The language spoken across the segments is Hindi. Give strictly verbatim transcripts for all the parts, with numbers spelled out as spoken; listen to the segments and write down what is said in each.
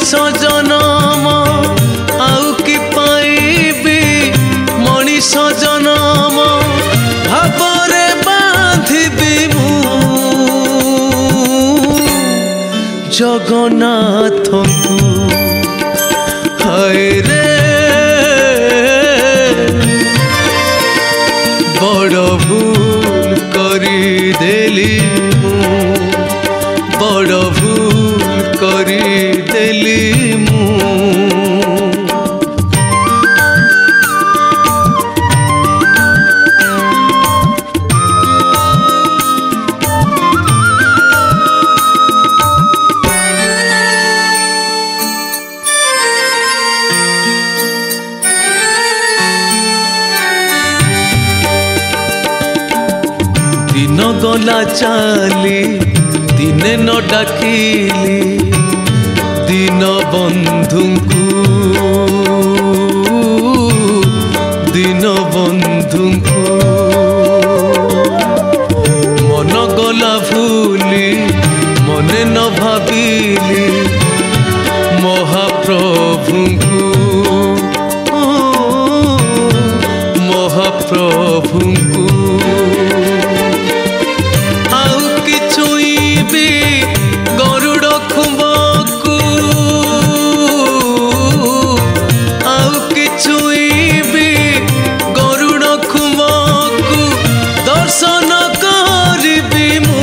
जनम आउ कि पाइबी मनीष जनम भावरे बांधिबी मु जगन्नाथ को हाय रे बड़ भूल करी देली मु बड़ भूल करी देली मु दिन गला चाली दिने न डाकिली दिन बंधु को दिन बंधु को मन गला भूली मने न भाविली महाप्रभु को महाप्रभु को गरुड़ खुबकु आउ कि छुईबी गरुड़ खुबकु दर्शन करिबी मु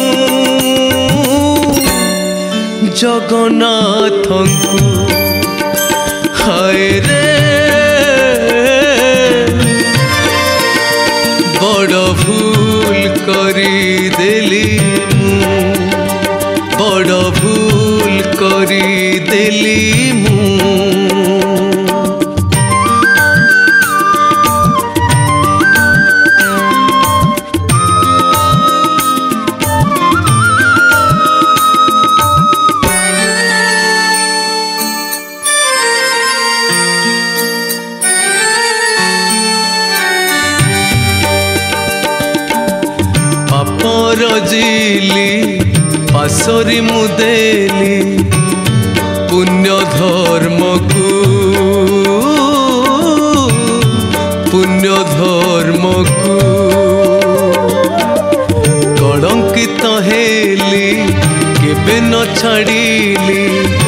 जगन्नाथ को हाय रे बड़ भूल करी देली बड़ भूल करी देली मु पापर जिली पासरी मुदेली पुण्य धर्म को पुण्य धर्म को कलंकित हेली केबे न छाड़िली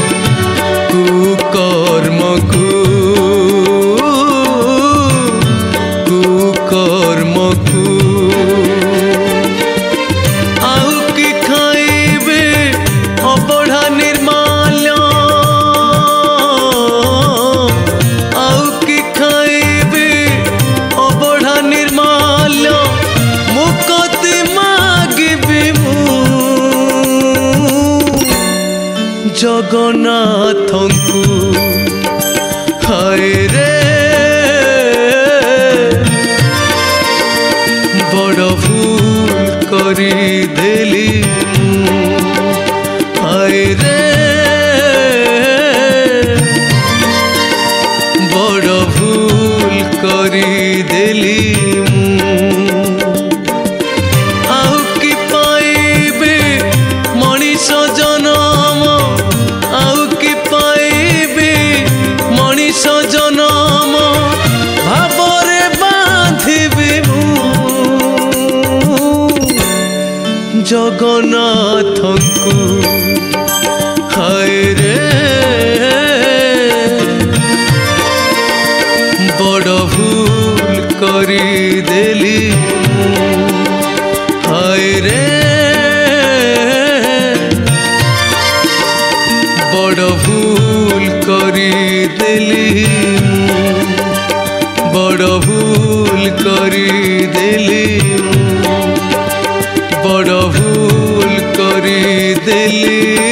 कुकर्म को कुकर्म को जगन्नाथ को हाय रे बड़ भूल करी देली हाय रे बड़ भूल करी देली आउ कि पाइबे मनीष जनम आउ कि पाइबी मनीष जनम भावरे बांधिबी मु जगन्नाथ को हाय रे बड़ भूल करी देली हाय रे बड़ भूल करी देली बड़ भूल करी देली बड़ भूल करी देली।